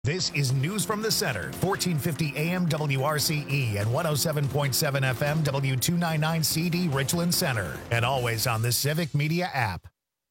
This is News from the Center, 1450 AM WRCE and 107.7 FM W299CD Richland Center, and always on the Civic Media app.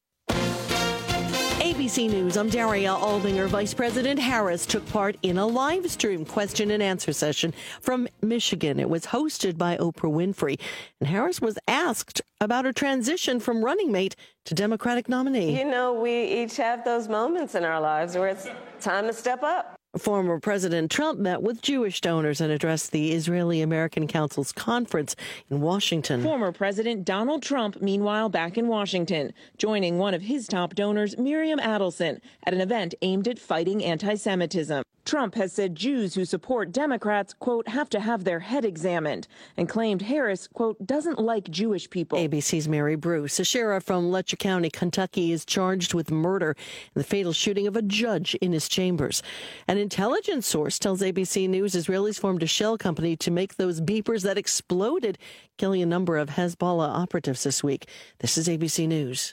ABC News, I'm Daria Aldinger. Vice President Harris took part in a live stream question and answer session from Michigan. It was hosted by Oprah Winfrey, and Harris was asked about her transition from running mate to Democratic nominee. You know, we each have those moments in our lives where it's time to step up. Former President Trump met with Jewish donors and addressed the Israeli-American Council's conference in Washington. Former President Donald Trump, meanwhile, back in Washington, joining one of his top donors, Miriam Adelson, at an event aimed at fighting anti-Semitism. Trump has said Jews who support Democrats, quote, have to have their head examined, and claimed Harris, quote, doesn't like Jewish people. ABC's Mary Bruce. A sheriff from Letcher County, Kentucky, is charged with murder in the fatal shooting of a judge in his chambers. An intelligence source tells ABC News Israelis formed a shell company to make those beepers that exploded, killing a number of Hezbollah operatives this week. This is ABC News.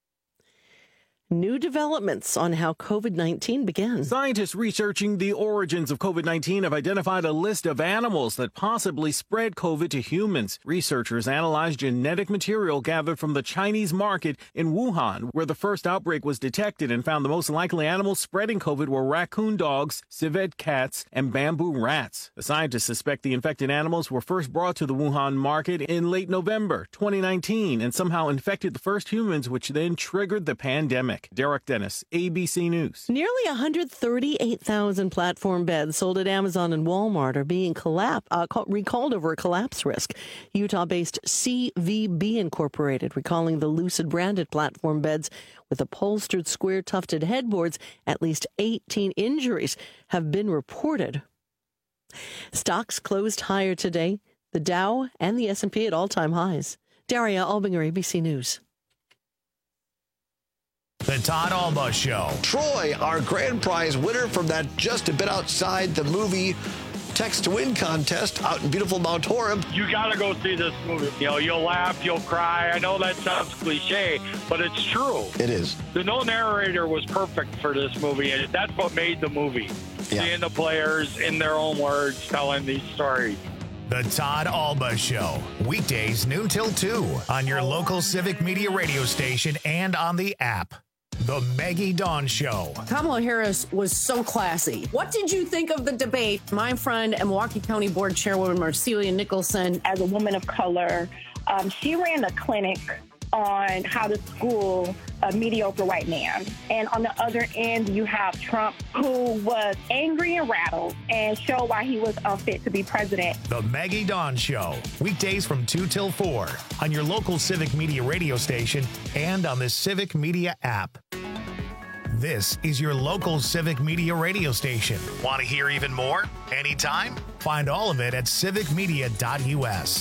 New developments on how COVID-19 began. Scientists researching the origins of COVID-19 have identified a list of animals that possibly spread COVID to humans. Researchers analyzed genetic material gathered from the Chinese market in Wuhan, where the first outbreak was detected, and found the most likely animals spreading COVID were raccoon dogs, civet cats, and bamboo rats. The scientists suspect the infected animals were first brought to the Wuhan market in late November 2019 and somehow infected the first humans, which then triggered the pandemic. Derek Dennis, ABC News. Nearly 138,000 platform beds sold at Amazon and Walmart are being recalled over a collapse risk. Utah-based CVB Incorporated recalling the Lucid branded platform beds with upholstered square tufted headboards. At least 18 injuries have been reported. Stocks closed higher today. The Dow and the S&P at all-time highs. Daria Albinger, ABC News. The Todd Alba Show. Troy, our grand prize winner from that Just a Bit Outside the Movie Text to Win contest out in beautiful Mount Horeb. You got to go see this movie. You know, you'll laugh, you'll cry. I know that sounds cliche, but it's true. It is. The no narrator was perfect for this movie, and that's what made the movie. Yeah. Seeing the players in their own words telling these stories. The Todd Alba Show. Weekdays noon till 2 on your local Civic Media radio station and on the app. The Maggie Dawn Show. Kamala Harris was so classy. What did you think of the debate? My friend and Milwaukee County Board Chairwoman Marcelia Nicholson. As a woman of color, she ran a clinic on how to school a mediocre white man. And on the other end, you have Trump, who was angry and rattled and showed why he was unfit to be president. The Maggie Dawn Show. Weekdays from 2 till 4 on your local Civic Media radio station and on the Civic Media app. This is your local Civic Media radio station. Want to hear even more? Anytime? Find all of it at civicmedia.us.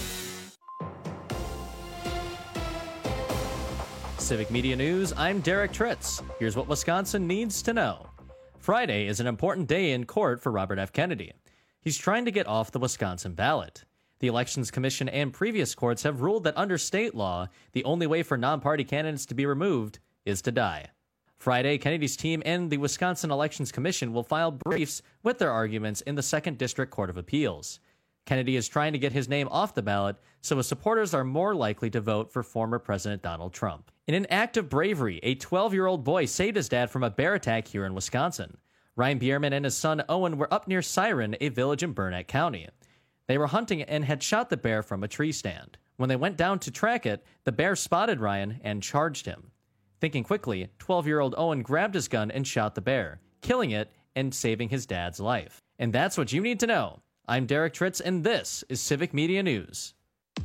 Civic Media News, I'm Derek Tritz. Here's what Wisconsin needs to know. Friday is an important day in court for Robert F. Kennedy. He's trying to get off the Wisconsin ballot. The Elections Commission and previous courts have ruled that under state law, the only way for non-party candidates to be removed is to die. Friday, Kennedy's team and the Wisconsin Elections Commission will file briefs with their arguments in the 2nd District Court of Appeals. Kennedy is trying to get his name off the ballot so his supporters are more likely to vote for former President Donald Trump. In an act of bravery, a 12-year-old boy saved his dad from a bear attack here in Wisconsin. Ryan Bierman and his son Owen were up near Siren, a village in Burnett County. They were hunting and had shot the bear from a tree stand. When they went down to track it, the bear spotted Ryan and charged him. Thinking quickly, 12-year-old Owen grabbed his gun and shot the bear, killing it and saving his dad's life. And that's what you need to know. I'm Derek Tritz, and this is Civic Media News.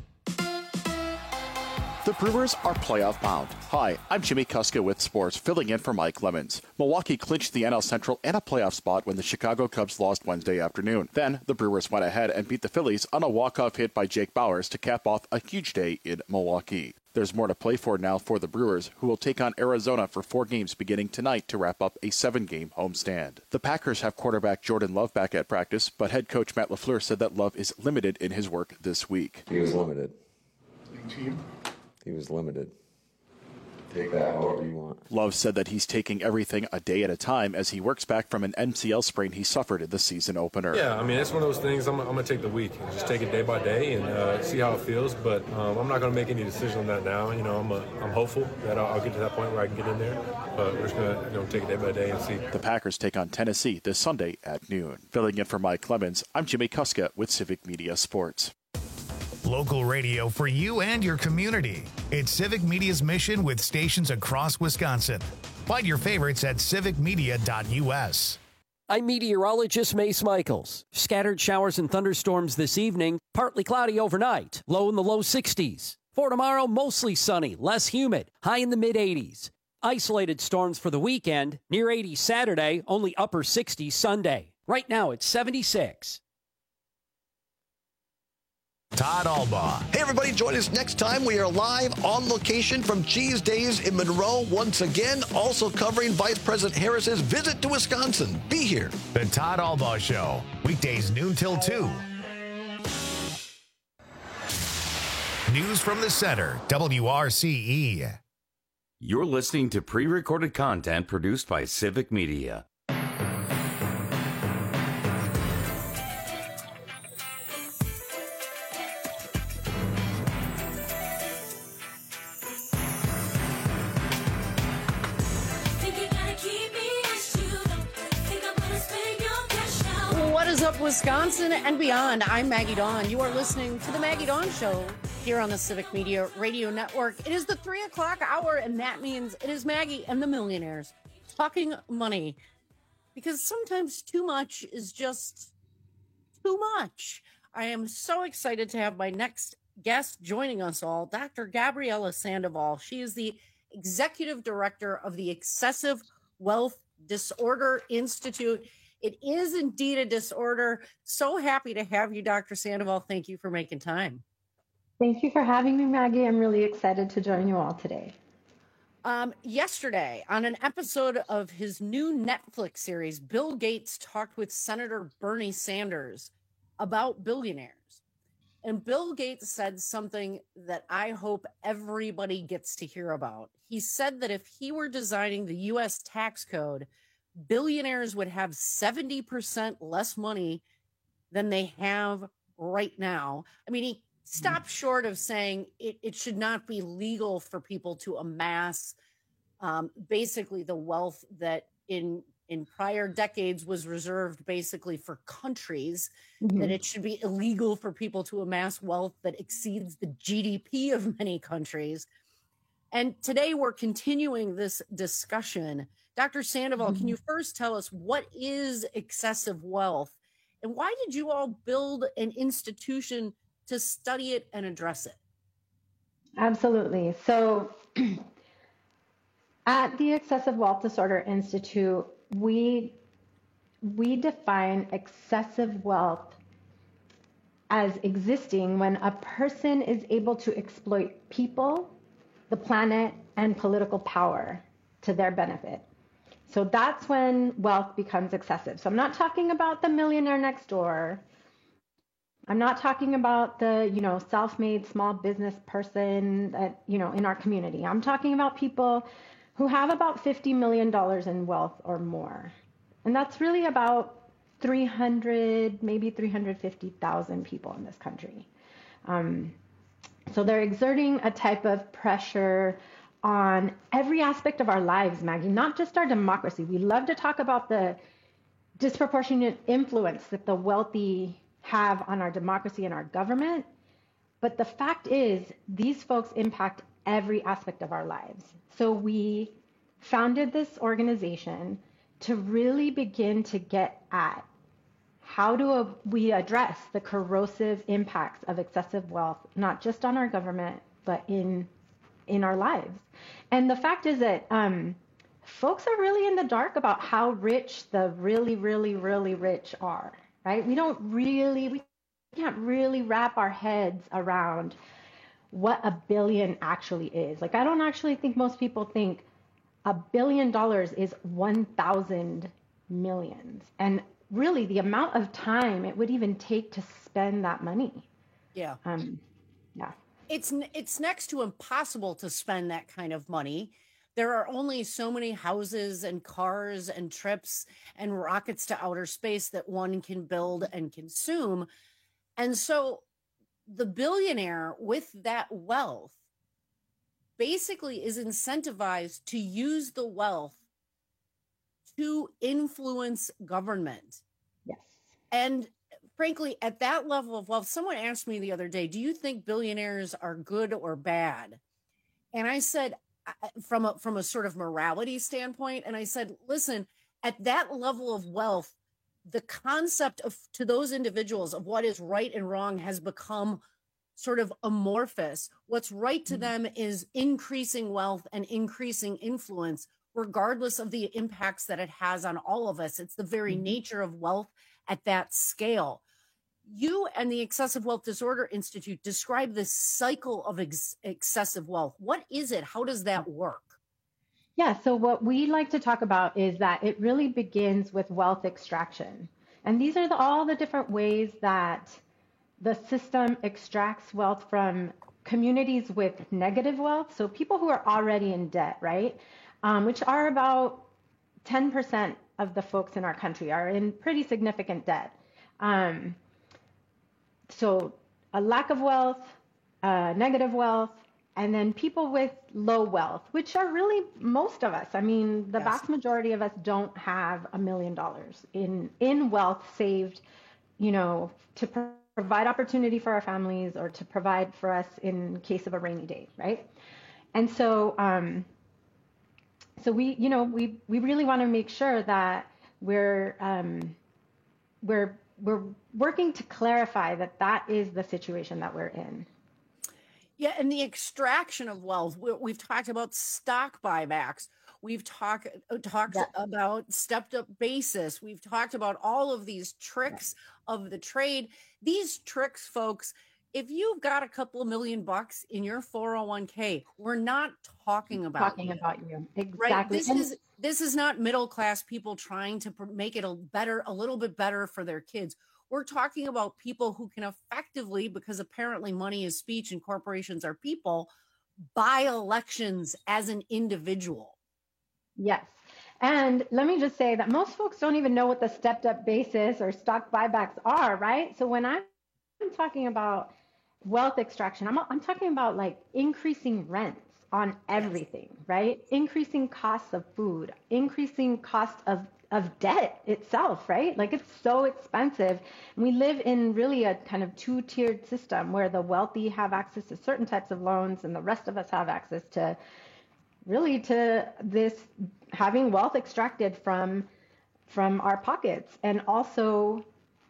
The Brewers are playoff bound. Hi, I'm Jimmy Kuska with sports, filling in for Mike Lemons. Milwaukee clinched the NL Central and a playoff spot when the Chicago Cubs lost Wednesday afternoon. Then, the Brewers went ahead and beat the Phillies on a walk-off hit by Jake Bauers to cap off a huge day in Milwaukee. There's more to play for now for the Brewers, who will take on Arizona for 4 games beginning tonight to wrap up a 7-game homestand. The Packers have quarterback Jordan Love back at practice, but head coach Matt LaFleur said that Love is limited in his work this week. He was limited. He was limited. take that however you want. Love said that he's taking everything a day at a time as he works back from an MCL sprain he suffered in the season opener. Yeah, I mean, it's one of those things. I'm going to take the week and just take it day by day and see how it feels. But I'm not going to make any decision on that now. You know, I'm hopeful that I'll get to that point where I can get in there. But we're just going to take it day by day and see. The Packers take on Tennessee this Sunday at noon. Filling in for Mike Lemons, I'm Jimmy Kuska with Civic Media Sports. Local radio for you and your community. It's Civic Media's mission with stations across Wisconsin. Find your favorites at civicmedia.us. I'm meteorologist Mace Michaels. Scattered showers and thunderstorms this evening, partly cloudy overnight, low in the low 60s. For tomorrow, mostly sunny, less humid, high in the mid-80s. Isolated storms for the weekend, near 80 Saturday, only upper 60s Sunday. Right now, it's 76. Todd Albaugh. Hey, everybody, join us next time. We are live on location from Cheese Days in Monroe once again, also covering Vice President Harris's visit to Wisconsin. Be here. The Todd Albaugh Show, weekdays noon till 2. News from the Center, WRCE. You're listening to pre-recorded content produced by Civic Media. What is up, Wisconsin and beyond? I'm Maggie Dawn. You are listening to the Maggie Dawn Show here on the Civic Media Radio Network. It is the 3 o'clock hour, and that means it is Maggie and the Millionaires talking money. Because sometimes too much is just too much. I am so excited to have my next guest joining us all, Dr. Gabriela Sandoval. She is the Executive Director of the Excessive Wealth Disorder Institute. It is indeed a disorder. So happy to have you, Dr. Sandoval. Thank you for making time. Thank you for having me, Maggie. I'm really excited to join you all today. Yesterday, on an episode of his new Netflix series, Bill Gates talked with Senator Bernie Sanders about billionaires. And Bill Gates said something that I hope everybody gets to hear about. He said that if he were designing the U.S. tax code, billionaires would have 70% less money than they have right now. I mean, he stopped short of saying it should not be legal for people to amass basically the wealth that in prior decades was reserved basically for countries, that it should be illegal for people to amass wealth that exceeds the GDP of many countries. And today we're continuing this discussion. Dr. Sandoval, can you first tell us what is excessive wealth and why did you all build an institution to study it and address it? Absolutely. So at the Excessive Wealth Disorder Institute, we define excessive wealth as existing when a person is able to exploit people, the planet, and political power to their benefit. So that's when wealth becomes excessive. So I'm not talking about the millionaire next door. I'm not talking about the, self-made small business person that, in our community. I'm talking about people who have about $50 million in wealth or more. And that's really about 300, maybe 350,000 people in this country. So they're exerting a type of pressure on every aspect of our lives, Maggie, not just our democracy. We love to talk about the disproportionate influence that the wealthy have on our democracy and our government. But the fact is, these folks impact every aspect of our lives. So we founded this organization to really begin to get at how do we address the corrosive impacts of excessive wealth, not just on our government, but in our lives. And the fact is that folks are really in the dark about how rich the really, really, really rich are, right? We can't really wrap our heads around what $1 billion actually is. Like, I don't actually think most people think $1 billion is 1,000 millions. And really the amount of time it would even take to spend that money. Yeah. Yeah. It's next to impossible to spend that kind of money. There are only so many houses and cars and trips and rockets to outer space that one can build and consume. And so the billionaire with that wealth basically is incentivized to use the wealth to influence government. Yes. And frankly, at that level of wealth, someone asked me the other day, do you think billionaires are good or bad? And I said, from a sort of morality standpoint, and I said, listen, at that level of wealth, the concept of to those individuals of what is right and wrong has become sort of amorphous. What's right to them is increasing wealth and increasing influence, regardless of the impacts that it has on all of us. It's the very nature of wealth at that scale. You and the Excessive Wealth Disorder Institute describe this cycle of excessive wealth. What is it? How does that work? Yeah, so what we like to talk about is that it really begins with wealth extraction. And these are all the different ways that the system extracts wealth from communities with negative wealth. So people who are already in debt, right? Which are about 10% of the folks in our country are in pretty significant debt. So a lack of wealth, negative wealth, and then people with low wealth, which are really most of us. I mean, the vast majority of us don't have $1 million in wealth saved, to provide opportunity for our families or to provide for us in case of a rainy day, right? And so, we really want to make sure that we're working to clarify that is the situation that we're in. Yeah, and the extraction of wealth. We've talked about stock buybacks. We've talked about stepped up basis. We've talked about all of these tricks of the trade. These tricks, folks, if you've got a couple of $1 million in your 401k, we're not talking about you. Exactly. Right? This is not middle class people trying to make it a little bit better for their kids. We're talking about people who can effectively, because apparently money is speech and corporations are people, buy elections as an individual. Yes. And let me just say that most folks don't even know what the stepped up basis or stock buybacks are, right? So when I'm talking about wealth extraction, I'm talking about like increasing rents on everything, right? Increasing costs of food, increasing cost of debt itself, right? Like it's so expensive. And we live in really a kind of two-tiered system where the wealthy have access to certain types of loans and the rest of us have access to this having wealth extracted from our pockets. And also,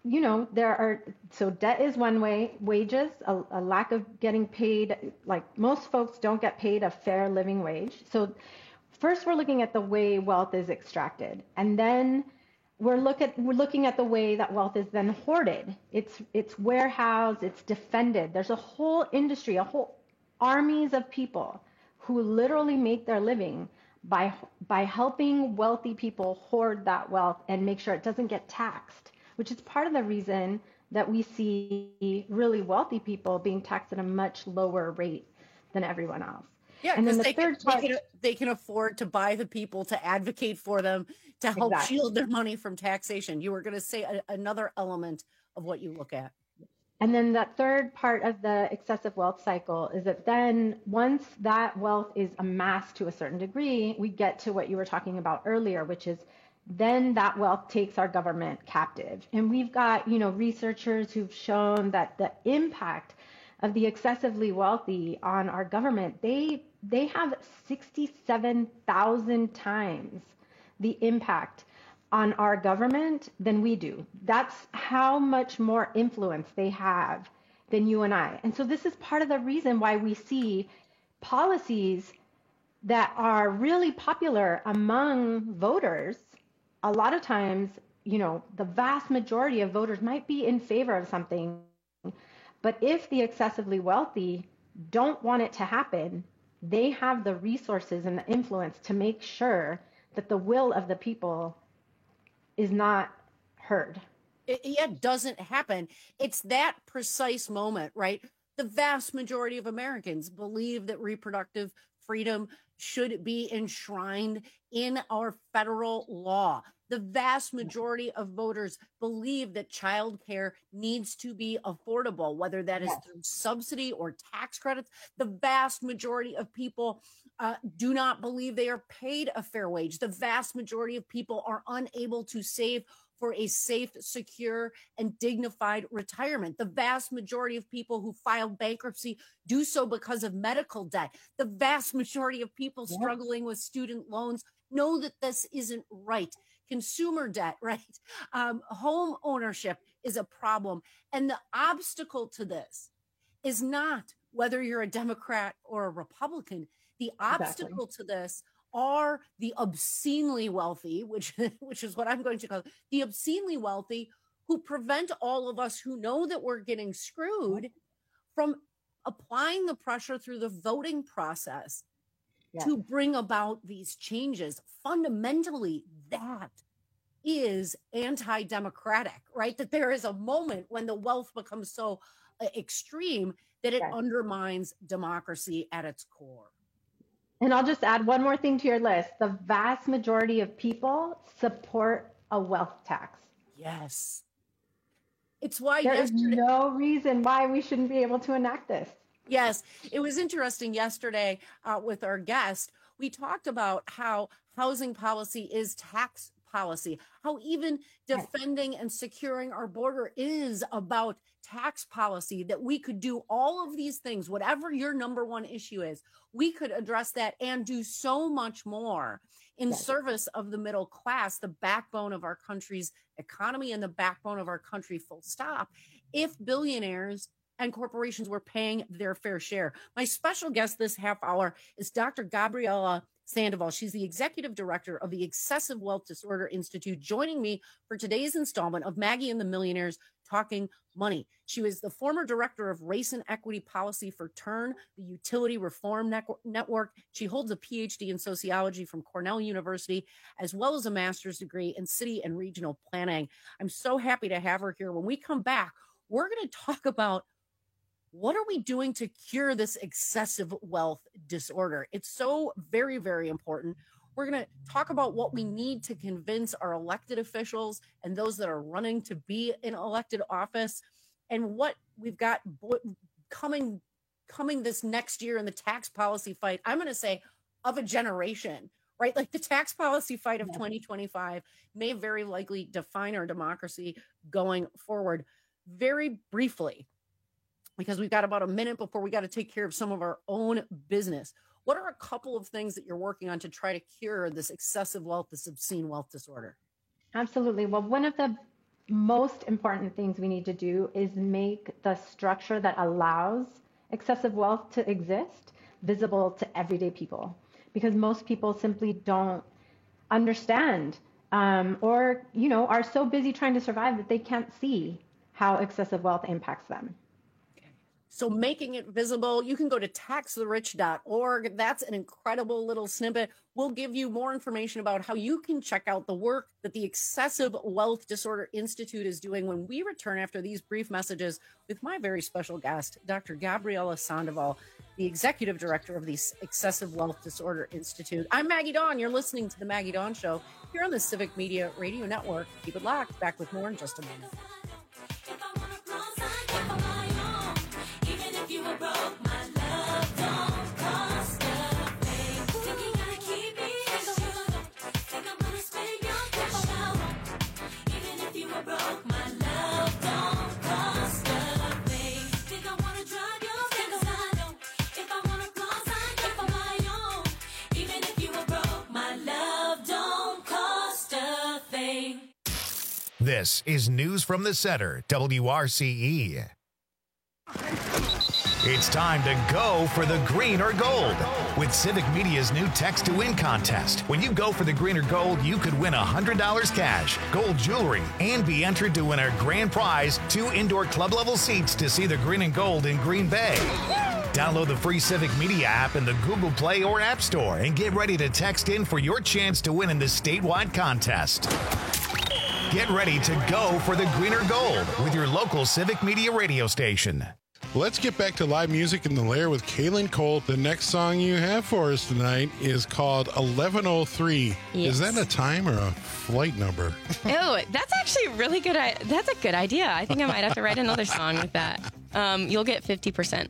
so debt is one way, wages, a lack of getting paid, like most folks don't get paid a fair living wage. So first we're looking at the way wealth is extracted, and then we're looking at the way that wealth is then hoarded. It's warehoused, it's defended. There's a whole industry, a whole armies of people who literally make their living by helping wealthy people hoard that wealth and make sure it doesn't get taxed, which is part of the reason that we see really wealthy people being taxed at a much lower rate than everyone else. Yeah, and then because they can afford to buy the people to advocate for them, to help shield their money from taxation. You were going to say another element of what you look at. And then that third part of the excessive wealth cycle is that then once that wealth is amassed to a certain degree, we get to what you were talking about earlier, which is then that wealth takes our government captive. And we've got, researchers who've shown that the impact of the excessively wealthy on our government, they have 67,000 times the impact on our government than we do. That's how much more influence they have than you and I. And so this is part of the reason why we see policies that are really popular among voters. A lot of times, the vast majority of voters might be in favor of something, but if the excessively wealthy don't want it to happen, they have the resources and the influence to make sure that the will of the people is not heard. It doesn't happen. It's that precise moment, right? The vast majority of Americans believe that reproductive freedom should be enshrined in our federal law. The vast majority of voters believe that childcare needs to be affordable, whether that is through subsidy or tax credits. The vast majority of people do not believe they are paid a fair wage. The vast majority of people are unable to save for a safe, secure, and dignified retirement. The vast majority of people who file bankruptcy do so because of medical debt. The vast majority of people struggling with student loans know that this isn't right. Consumer debt, right? Home ownership is a problem. And the obstacle to this is not whether you're a Democrat or a Republican. The obstacle to this are the obscenely wealthy, which is what I'm going to call the obscenely wealthy, who prevent all of us who know that we're getting screwed from applying the pressure through the voting process to bring about these changes. Fundamentally, that is anti-democratic, right? That there is a moment when the wealth becomes so extreme that it undermines democracy at its core. And I'll just add one more thing to your list. The vast majority of people support a wealth tax. Yes. It's why there is no reason why we shouldn't be able to enact this. Yes. It was interesting yesterday with our guest. We talked about how housing policy is tax policy, how even defending and securing our border is about tax policy, that we could do all of these things, whatever your number one issue is, we could address that and do so much more in service of the middle class, the backbone of our country's economy and the backbone of our country, full stop, if billionaires and corporations were paying their fair share. My special guest this half hour is Dr. Gabriela Sandoval. She's the executive director of the Excessive Wealth Disorder Institute, joining me for today's installment of Maggie and the Millionaires Talking Money. She was the former director of race and equity policy for TURN, the Utility Reform Network. She holds a PhD in sociology from Cornell University, as well as a master's degree in city and regional planning. I'm so happy to have her here. When we come back, we're going to talk about what are we doing to cure this excessive wealth disorder? It's so very, very important. We're going to talk about what we need to convince our elected officials and those that are running to be in elected office, and what we've got coming this next year in the tax policy fight. I'm going to say of a generation, right? Like the tax policy fight of 2025 may very likely define our democracy going forward. Very briefly, because we've got about a minute before we got to take care of some of our own business. What are a couple of things that you're working on to try to cure this excessive wealth, this obscene wealth disorder? Absolutely. Well, one of the most important things we need to do is make the structure that allows excessive wealth to exist visible to everyday people, because most people simply don't understand or, are so busy trying to survive that they can't see how excessive wealth impacts them. So making it visible, you can go to taxtherich.org. That's an incredible little snippet. We'll give you more information about how you can check out the work that the Excessive Wealth Disorder Institute is doing when we return after these brief messages with my very special guest, Dr. Gabriela Sandoval, the executive director of the Excessive Wealth Disorder Institute. I'm Maggie Dawn. You're listening to The Maggie Dawn Show here on the Civic Media Radio Network. Keep it locked. Back with more in just a moment. This is News from the Center, WRCE. It's time to go for the green or gold with Civic Media's new Text to Win contest. When you go for the green or gold, you could win $100 cash, gold jewelry, and be entered to win our grand prize, 2 indoor club-level seats to see the green and gold in Green Bay. Download the free Civic Media app in the Google Play or App Store and get ready to text in for your chance to win in this statewide contest. Get ready to go for the green or gold with your local Civic Media radio station. Let's get back to live music in the Lair with Kaylin Cole. The next song you have for us tonight is called 1103. Yes. Is that a time or a flight number? Oh, that's actually really good. That's a good idea. I think I might have to write another song with that. You'll get 50%.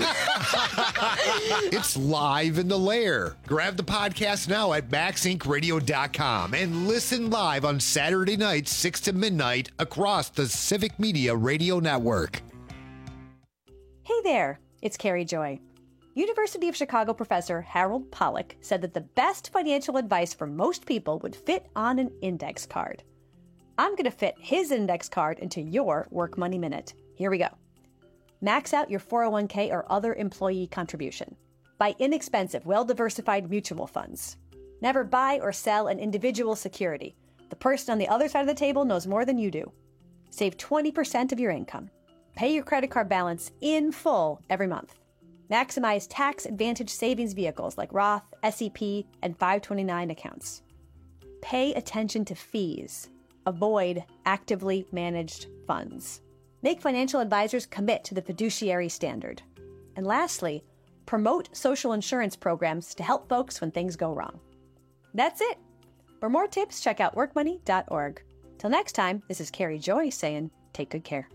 It's live in the Lair. Grab the podcast now at MaxIncRadio.com and listen live on Saturday nights, 6 to midnight, across the Civic Media Radio Network. Hey there, it's Carrie Joy. University of Chicago professor Harold Pollack said that the best financial advice for most people would fit on an index card. I'm going to fit his index card into your Work Money Minute. Here we go. Max out your 401k or other employee contribution. Buy inexpensive, well-diversified mutual funds. Never buy or sell an individual security. The person on the other side of the table knows more than you do. Save 20% of your income. Pay your credit card balance in full every month. Maximize tax-advantaged savings vehicles like Roth, SEP, and 529 accounts. Pay attention to fees. Avoid actively managed funds. Make financial advisors commit to the fiduciary standard. And lastly, promote social insurance programs to help folks when things go wrong. That's it. For more tips, check out workmoney.org. Till next time, this is Carrie Joy saying, take good care.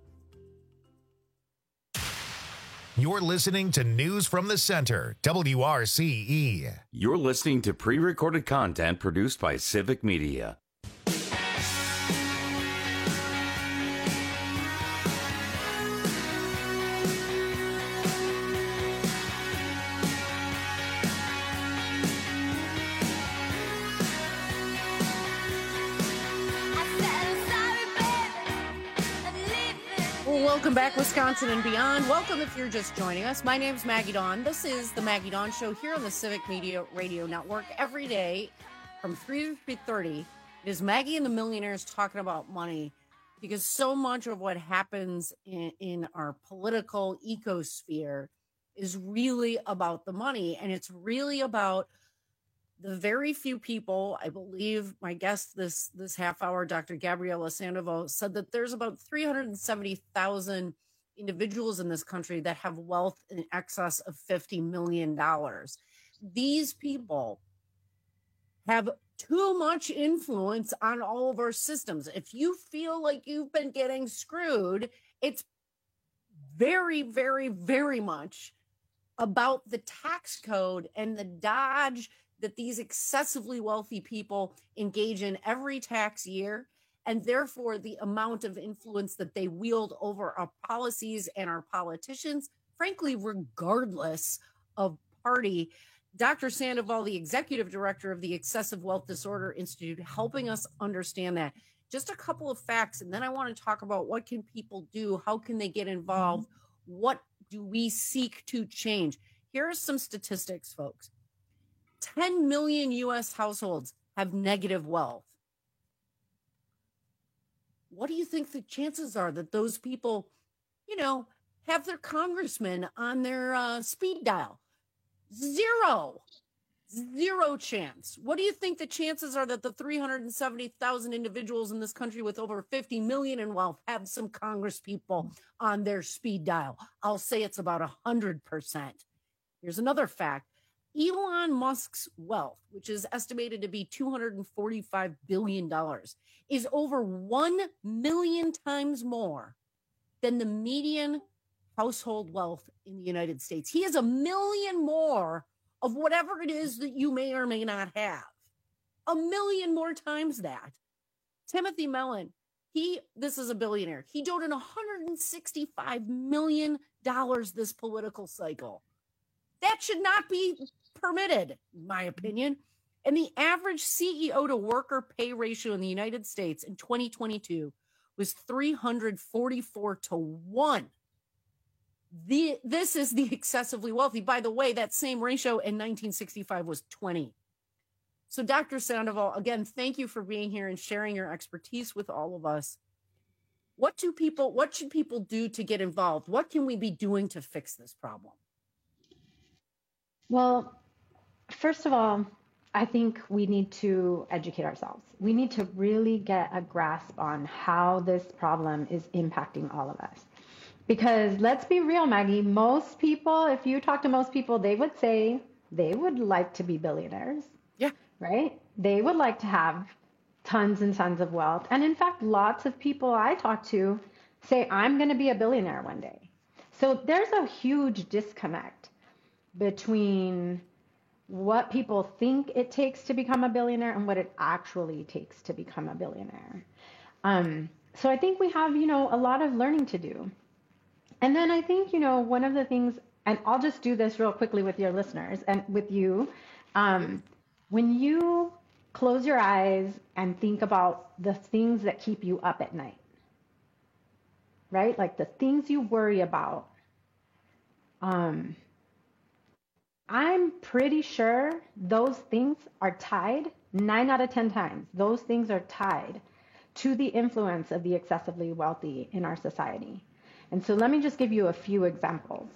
You're listening to News from the Center, WRCE. You're listening to pre-recorded content produced by Civic Media. Welcome back, Wisconsin and beyond. Welcome if you're just joining us. My name's Maggie Dawn. This is the Maggie Dawn Show here on the Civic Media Radio Network. Every day from 3 to 3:30, it is Maggie and the Millionaires talking about money, because so much of what happens in our political ecosphere is really about the money, and it's really about the very few people. I believe my guest this half hour, Dr. Gabriela Sandoval, said that there's about 370,000 individuals in this country that have wealth in excess of $50 million. These people have too much influence on all of our systems. If you feel like you've been getting screwed, it's very, very, very much about the tax code and the dodge that these excessively wealthy people engage in every tax year, and therefore the amount of influence that they wield over our policies and our politicians, frankly, regardless of party. Dr. Sandoval, the executive director of the Excessive Wealth Disorder Institute, helping us understand that. Just a couple of facts, and then I want to talk about what can people do, how can they get involved, what do we seek to change. Here are some statistics, folks. 10 million U.S. households have negative wealth. What do you think the chances are that those people, have their congressman on their speed dial? Zero chance. What do you think the chances are that the 370,000 individuals in this country with over 50 million in wealth have some congress people on their speed dial? I'll say it's about 100%. Here's another fact. Elon Musk's wealth, which is estimated to be $245 billion, is over 1 million times more than the median household wealth in the United States. He has 1 million more of whatever it is that you may or may not have. 1 million more times that. Timothy Mellon, this is a billionaire. He donated $165 million this political cycle. That should not be permitted, in my opinion. And the average CEO to worker pay ratio in the United States in 2022 was 344 to 1. This is the excessively wealthy. By the way, that same ratio in 1965 was 20. So Dr. Sandoval, again, thank you for being here and sharing your expertise with all of us. What should people do to get involved? What can we be doing to fix this problem? Well, first of all, I think we need to educate ourselves. We need to really get a grasp on how this problem is impacting all of us. Because let's be real, Maggie, most people, if you talk to most people, they would say they would like to be billionaires. Yeah. Right? They would like to have tons and tons of wealth. And in fact, lots of people I talk to say, I'm going to be a billionaire one day. So there's a huge disconnect between what people think it takes to become a billionaire and what it actually takes to become a billionaire. So I think we have, a lot of learning to do. And then I think, one of the things, and I'll just do this real quickly with your listeners and with you, when you close your eyes and think about the things that keep you up at night, right? Like the things you worry about. I'm pretty sure those things are tied 9 out of 10 times. Those things are tied to the influence of the excessively wealthy in our society. And so let me just give you a few examples.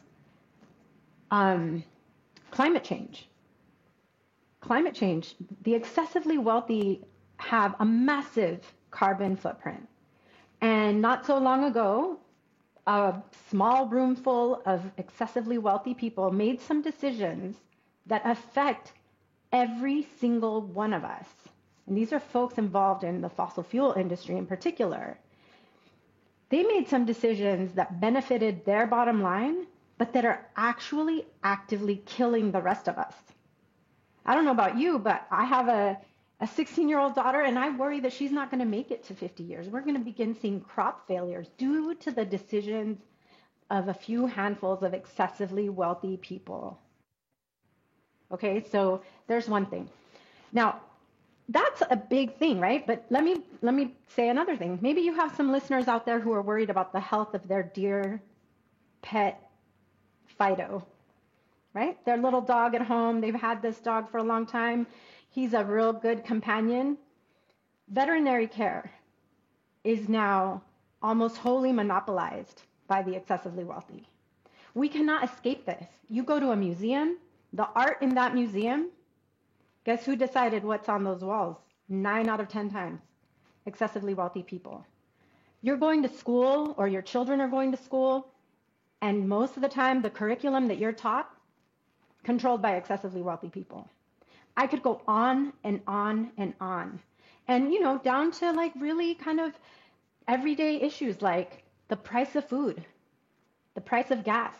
Climate change. Climate change, the excessively wealthy have a massive carbon footprint. And not so long ago, a small room full of excessively wealthy people made some decisions that affect every single one of us. And these are folks involved in the fossil fuel industry in particular. They made some decisions that benefited their bottom line, but that are actually actively killing the rest of us. I don't know about you, but I have a 16-year-old daughter, and I worry that she's not going to make it to 50 years. We're going to begin seeing crop failures due to the decisions of a few handfuls of excessively wealthy people. Okay, so there's one thing. Now, that's a big thing, right? But let me say another thing. Maybe you have some listeners out there who are worried about the health of their dear pet Fido, right? Their little dog at home. They've had this dog for a long time. He's a real good companion. Veterinary care is now almost wholly monopolized by the excessively wealthy. We cannot escape this. You go to a museum, the art in that museum, guess who decided what's on those walls? 9 out of 10 times, excessively wealthy people. You're going to school, or your children are going to school, and most of the time the curriculum that you're taught, controlled by excessively wealthy people. I could go on and on and on. And, down to like really kind of everyday issues like the price of food, the price of gas,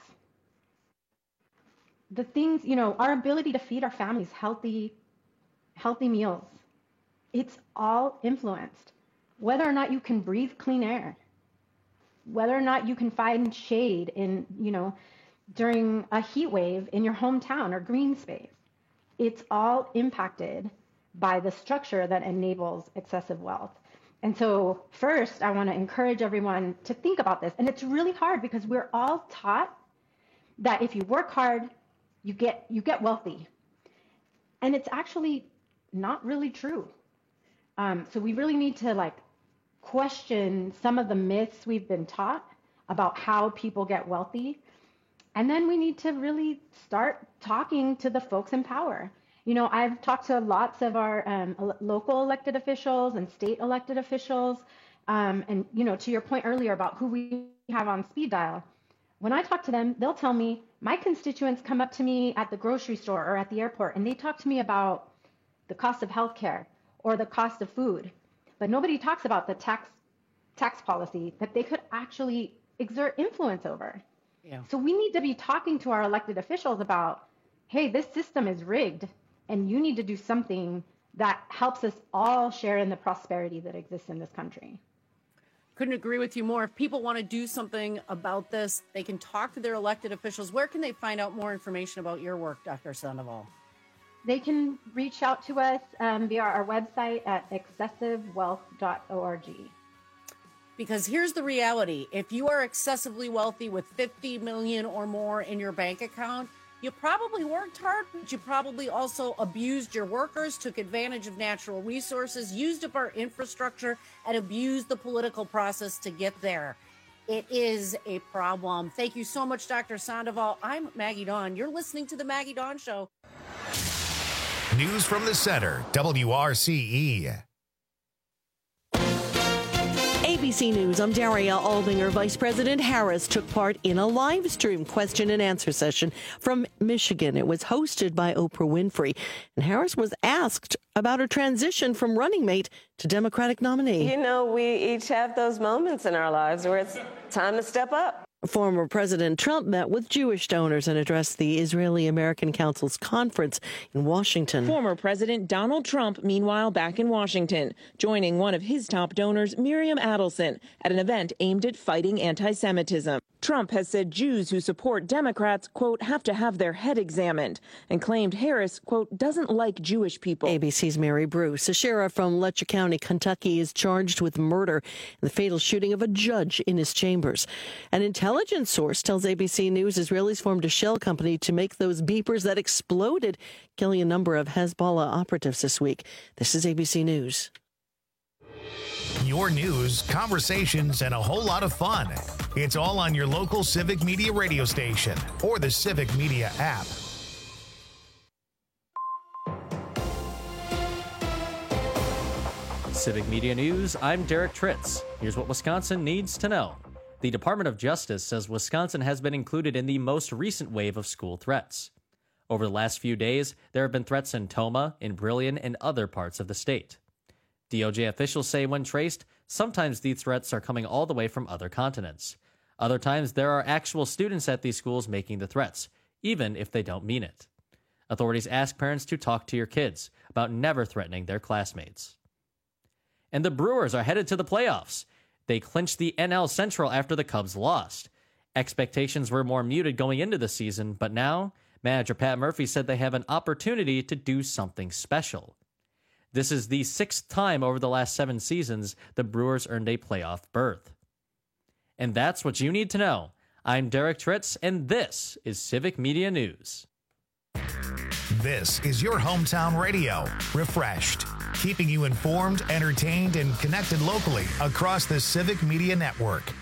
the things, our ability to feed our families healthy meals. It's all influenced. Whether or not you can breathe clean air, whether or not you can find shade in, during a heat wave in your hometown or green space. It's all impacted by the structure that enables excessive wealth. And so first, I want to encourage everyone to think about this. And it's really hard because we're all taught that if you work hard, you get wealthy. And it's actually not really true. So we really need to question some of the myths we've been taught about how people get wealthy. And then we need to really start talking to the folks in power. I've talked to lots of our local elected officials and state elected officials. And, to your point earlier about who we have on speed dial, when I talk to them, they'll tell me, my constituents come up to me at the grocery store or at the airport, and they talk to me about the cost of healthcare or the cost of food. But nobody talks about the tax policy that they could actually exert influence over. Yeah. So we need to be talking to our elected officials about, hey, this system is rigged, and you need to do something that helps us all share in the prosperity that exists in this country. Couldn't agree with you more. If people want to do something about this, they can talk to their elected officials. Where can they find out more information about your work, Dr. Sandoval? They can reach out to us via our website at excessivewealth.org. Because here's the reality. If you are excessively wealthy with 50 million or more in your bank account, you probably worked hard, but you probably also abused your workers, took advantage of natural resources, used up our infrastructure, and abused the political process to get there. It is a problem. Thank you so much, Dr. Sandoval. I'm Maggie Dawn. You're listening to The Maggie Dawn Show. News from the center, WRCE. A ABC News, I'm Daria Aldinger. Vice President Harris took part in a live stream question and answer session from Michigan. It was hosted by Oprah Winfrey. And Harris was asked about her transition from running mate to Democratic nominee. You know, we each have those moments in our lives where it's time to step up. Former President Trump met with Jewish donors and addressed the Israeli-American Council's conference in Washington. Former President Donald Trump, meanwhile, back in Washington, joining one of his top donors, Miriam Adelson, at an event aimed at fighting anti-Semitism. Trump has said Jews who support Democrats, quote, have to have their head examined, and claimed Harris, quote, doesn't like Jewish people. ABC's Mary Bruce. A sheriff from Letcher County, Kentucky, is charged with murder in the fatal shooting of a judge in his chambers. An intelligence source tells ABC News Israelis formed a shell company to make those beepers that exploded, killing a number of Hezbollah operatives this week. This is ABC News. Your news, conversations, and a whole lot of fun. It's all on your local Civic Media radio station or the Civic Media app. Civic Media News, I'm Derek Tritz. Here's what Wisconsin needs to know. The Department of Justice says Wisconsin has been included in the most recent wave of school threats. Over the last few days, there have been threats in Tomah, in Brillion, and other parts of the state. DOJ officials say when traced, sometimes these threats are coming all the way from other continents. Other times, there are actual students at these schools making the threats, even if they don't mean it. Authorities ask parents to talk to your kids about never threatening their classmates. And the Brewers are headed to the playoffs. They clinched the NL Central after the Cubs lost. Expectations were more muted going into the season, but now, manager Pat Murphy said they have an opportunity to do something special. This is the 6th time over the last 7 seasons the Brewers earned a playoff berth. And that's what you need to know. I'm Derek Tritz, and this is Civic Media News. This is your hometown radio, refreshed, keeping you informed, entertained, and connected locally across the Civic Media Network.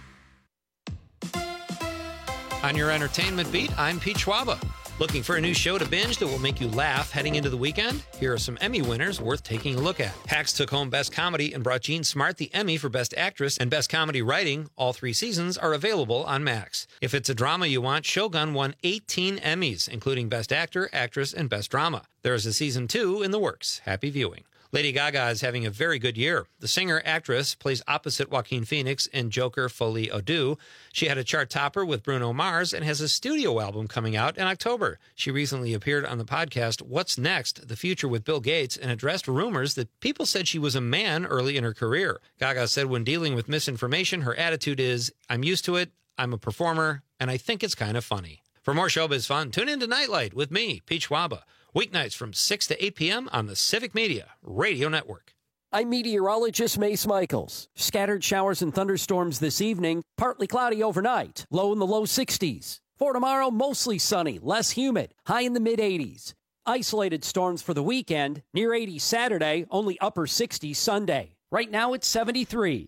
On your entertainment beat, I'm Pete Schwaba. Looking for a new show to binge that will make you laugh heading into the weekend? Here are some Emmy winners worth taking a look at. Hacks took home Best Comedy and brought Jean Smart the Emmy for Best Actress and Best Comedy Writing. All 3 seasons are available on Max. If it's a drama you want, Shogun won 18 Emmys, including Best Actor, Actress, and Best Drama. There is a season 2 in the works. Happy viewing. Lady Gaga is having a very good year. The singer-actress plays opposite Joaquin Phoenix in Joker Folie à Deux. She had a chart topper with Bruno Mars and has a studio album coming out in October. She recently appeared on the podcast What's Next? The Future with Bill Gates and addressed rumors that people said she was a man early in her career. Gaga said when dealing with misinformation, her attitude is, I'm used to it, I'm a performer, and I think it's kind of funny. For more showbiz fun, tune in to Nightlight with me, Pete Schwaba. Weeknights from 6 to 8 p.m. on the Civic Media Radio Network. I'm meteorologist Mace Michaels. Scattered showers and thunderstorms this evening, partly cloudy overnight, low in the low 60s. For tomorrow, mostly sunny, less humid, high in the mid-80s. Isolated storms for the weekend, near 80 Saturday, only upper 60s Sunday. Right now it's 73.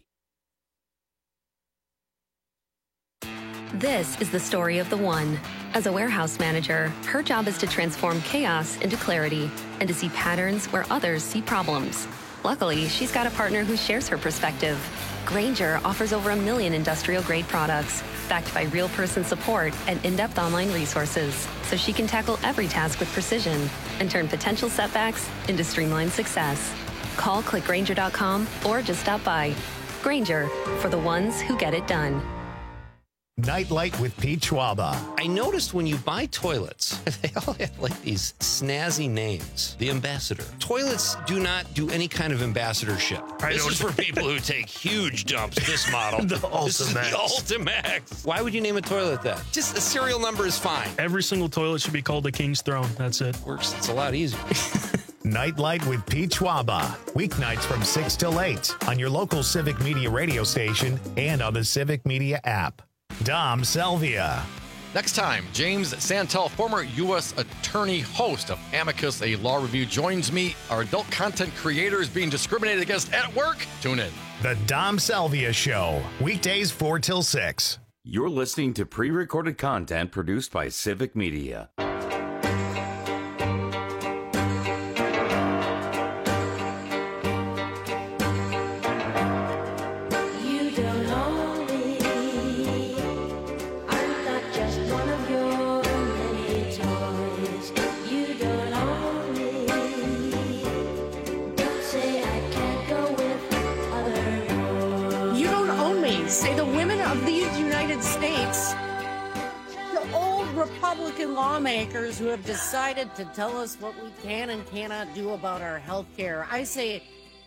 This is the story of the one. As a warehouse manager, her job is to transform chaos into clarity and to see patterns where others see problems. Luckily, she's got a partner who shares her perspective. Grainger offers over 1 million industrial-grade products, backed by real person support and in-depth online resources, so she can tackle every task with precision and turn potential setbacks into streamlined success. Call clickgrainger.com or just stop by. Grainger, for the ones who get it done. Nightlight with Pete Schwaba. I noticed when you buy toilets, they all have like these snazzy names. The Ambassador. Toilets do not do any kind of ambassadorship. This is for people who take huge dumps. This model. The This is the Ultimax. Why would you name a toilet that? Just the serial number is fine. Every single toilet should be called the King's Throne. That's it. Works. It's a lot easier. Nightlight with Pete Schwaba. Weeknights from 6 till 8 on your local Civic Media radio station and on the Civic Media app. Dom Selvia. Next time, James Santel, former U.S. attorney, host of Amicus, a law review, joins me. Are adult content creators being discriminated against at work? Tune in. The Dom Selvia Show. Weekdays 4 till 6. You're listening to pre-recorded content produced by Civic Media. You me. Say the women of these United States, the old Republican lawmakers who have decided to tell us what we can and cannot do about our health care. I say,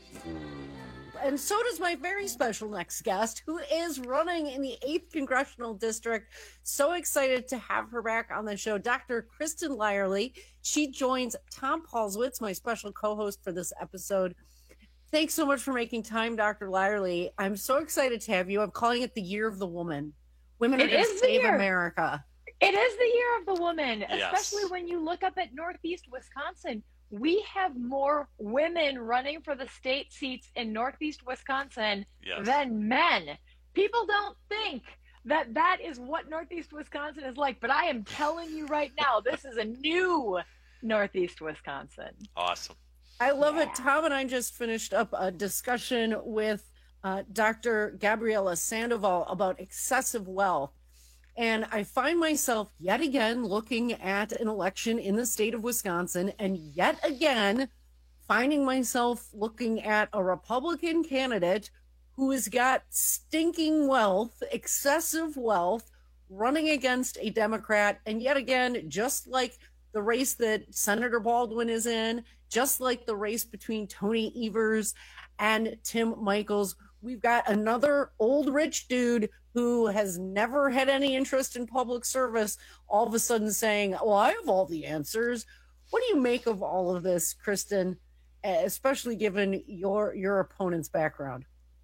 and so does my very special next guest, who is running in the 8th Congressional District. So excited to have her back on the show, Dr. Kristen Lyerly. She joins Tom Paulswitz, my special co-host for this episode. Thanks so much for making time, Dr. Lyerly. I'm so excited to have you. I'm calling it the Year of the Woman. Women are going to save America. It is the Year of the Woman, Yes. especially when you look up at Northeast Wisconsin. We have more women running for the state seats in Northeast Wisconsin Yes. than men. People don't think that that is what Northeast Wisconsin is like, but I am telling you right now, this is a new Northeast Wisconsin. Awesome. I love it. Tom and I just finished up a discussion with Dr. Gabriela Sandoval about excessive wealth. And I find myself yet again looking at an election in the state of Wisconsin, and yet again finding myself looking at a Republican candidate who has got stinking wealth, excessive wealth, running against a Democrat. And yet again, just like the race that Senator Baldwin is in, just like the race between Tony Evers and Tim Michels, we've got another old rich dude who has never had any interest in public service all of a sudden saying, well, I have all the answers. What do you make of all of this, Kristen, especially given your opponent's background?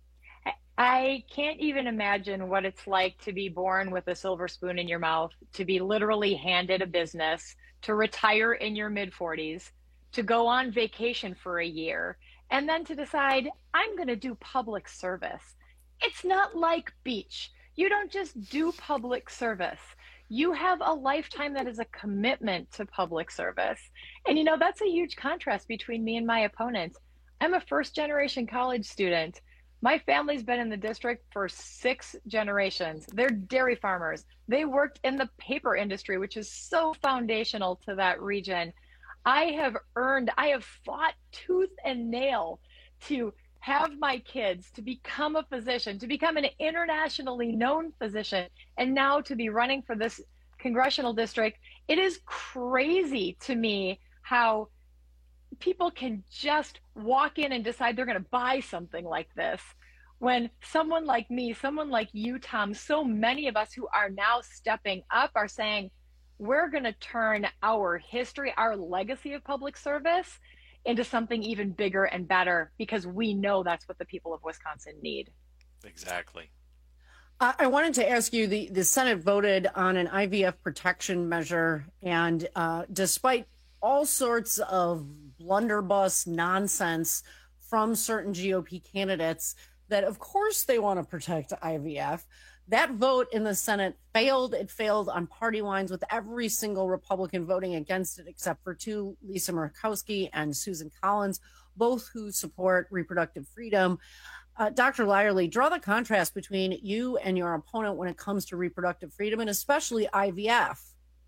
I can't even imagine what it's like to be born with a silver spoon in your mouth, to be literally handed a business, to retire in your mid-40s, to go on vacation for a year, and then to decide, I'm going to do public service. It's not like beach. You don't just do public service. You have a lifetime that is a commitment to public service. And, you know, that's a huge contrast between me and my opponent. I'm a first-generation college student. My family's been in the district for 6 generations. They're dairy farmers. They worked in the paper industry, which is so foundational to that region. I have fought tooth and nail to have my kids, to become a physician, to become an internationally known physician, and now to be running for this congressional district. It is crazy to me how people can just walk in and decide they're going to buy something like this. When someone like me, someone like you, Tom, so many of us who are now stepping up are saying, we're going to turn our history, our legacy of public service into something even bigger and better, because we know that's what the people of Wisconsin need. Exactly. I wanted to ask you, the Senate voted on an IVF protection measure, and despite all sorts of blunderbuss nonsense from certain GOP candidates that, of course, they want to protect IVF, that vote in the Senate failed. It failed on party lines, with every single Republican voting against it except for 2, Lisa Murkowski and Susan Collins, both who support reproductive freedom. Dr. Lyerly, draw the contrast between you and your opponent when it comes to reproductive freedom, and especially IVF.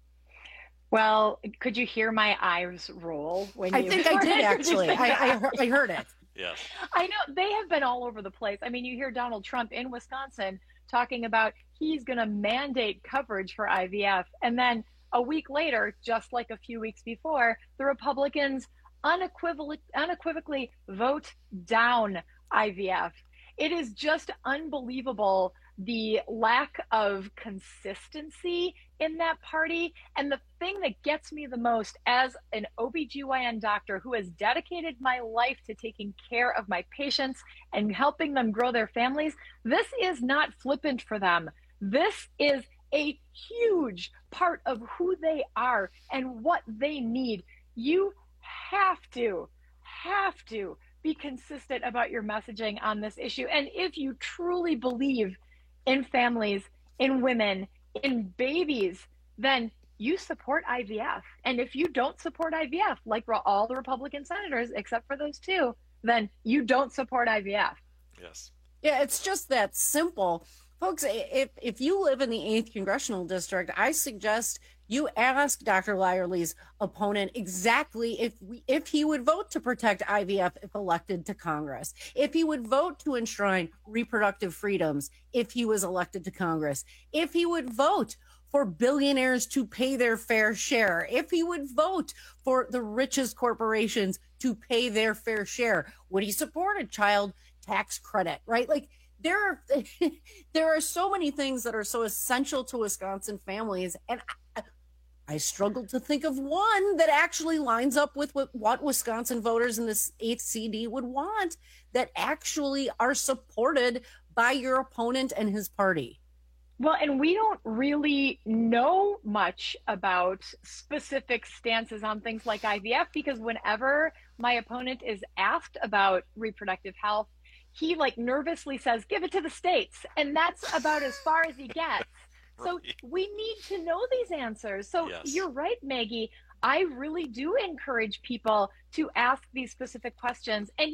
Well, could you hear my eyes roll? I think I did, actually. I heard it. Yes. I know they have been all over the place. I mean, you hear Donald Trump in Wisconsin talking about he's going to mandate coverage for IVF. And then a week later, just like a few weeks before, the Republicans unequivocally vote down IVF. It is just unbelievable, the lack of consistency in that party. And the thing that gets me the most as an OBGYN doctor who has dedicated my life to taking care of my patients and helping them grow their families, this is not flippant for them. This is a huge part of who they are and what they need. You have to be consistent about your messaging on this issue. And if you truly believe in families, in women, in babies, then you support IVF. And if you don't support IVF, like all the Republican senators, except for those 2, then you don't support IVF. Yes. Yeah, it's just that simple. Folks, if you live in the 8th Congressional District, I suggest You asked Dr. Lyerly's opponent exactly if he would vote to protect IVF if elected to Congress, if he would vote to enshrine reproductive freedoms if he was elected to Congress, if he would vote for billionaires to pay their fair share, if he would vote for the richest corporations to pay their fair share. Would he support a child tax credit, right? Like there are so many things that are so essential to Wisconsin families, and I struggled to think of one that actually lines up with what Wisconsin voters in this 8th CD would want, that actually are supported by your opponent and his party. Well, and we don't really know much about specific stances on things like IVF, because whenever my opponent is asked about reproductive health, he like nervously says, give it to the states. And that's about as far as he gets. So we need to know these answers. So You're right, Maggie. I really do encourage people to ask these specific questions. And,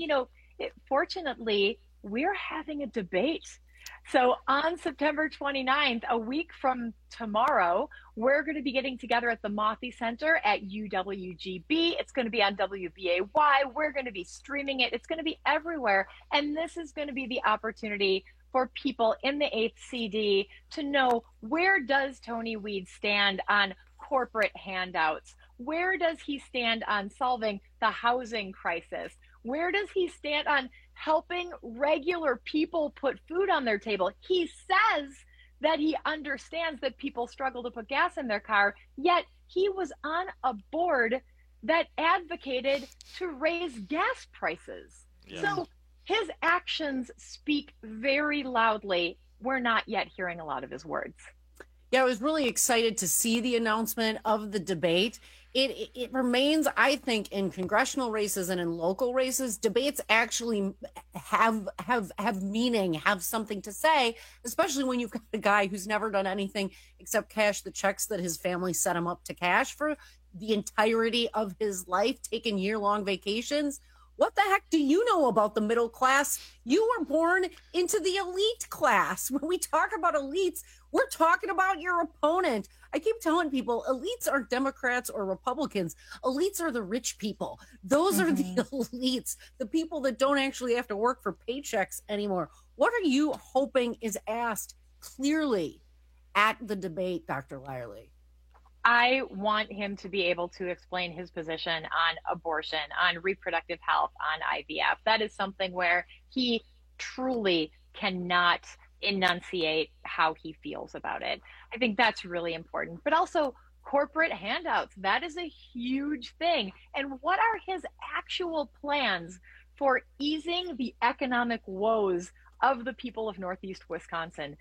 fortunately, we're having a debate. So on September 29th, a week from tomorrow, we're going to be getting together at the Mothie Center at UWGB. It's going to be on WBAY. We're going to be streaming it. It's going to be everywhere. And this is going to be the opportunity for people in the 8th CD to know, where does Tony Weed stand on corporate handouts? Where does he stand on solving the housing crisis? Where does he stand on helping regular people put food on their table? He says that he understands that people struggle to put gas in their car, yet he was on a board that advocated to raise gas prices. Yeah. So his actions speak very loudly. We're not yet hearing a lot of his words. Yeah, I was really excited to see the announcement of the debate. It remains, I think, in congressional races and in local races, debates actually have meaning, have something to say, especially when you've got a guy who's never done anything except cash the checks that his family set him up to cash for the entirety of his life, taking year-long vacations. What the heck do you know about the middle class? You were born into the elite class. When we talk about elites, we're talking about your opponent. I keep telling people, elites aren't Democrats or Republicans. Elites are the rich people. Those are the elites, the people that don't actually have to work for paychecks anymore. What are you hoping is asked clearly at the debate, Dr. Lyerly? I want him to be able to explain his position on abortion, on reproductive health, on IVF. That is something where he truly cannot enunciate how he feels about it. I think that's really important. But also corporate handouts, that is a huge thing. And what are his actual plans for easing the economic woes of the people of Northeast Wisconsin?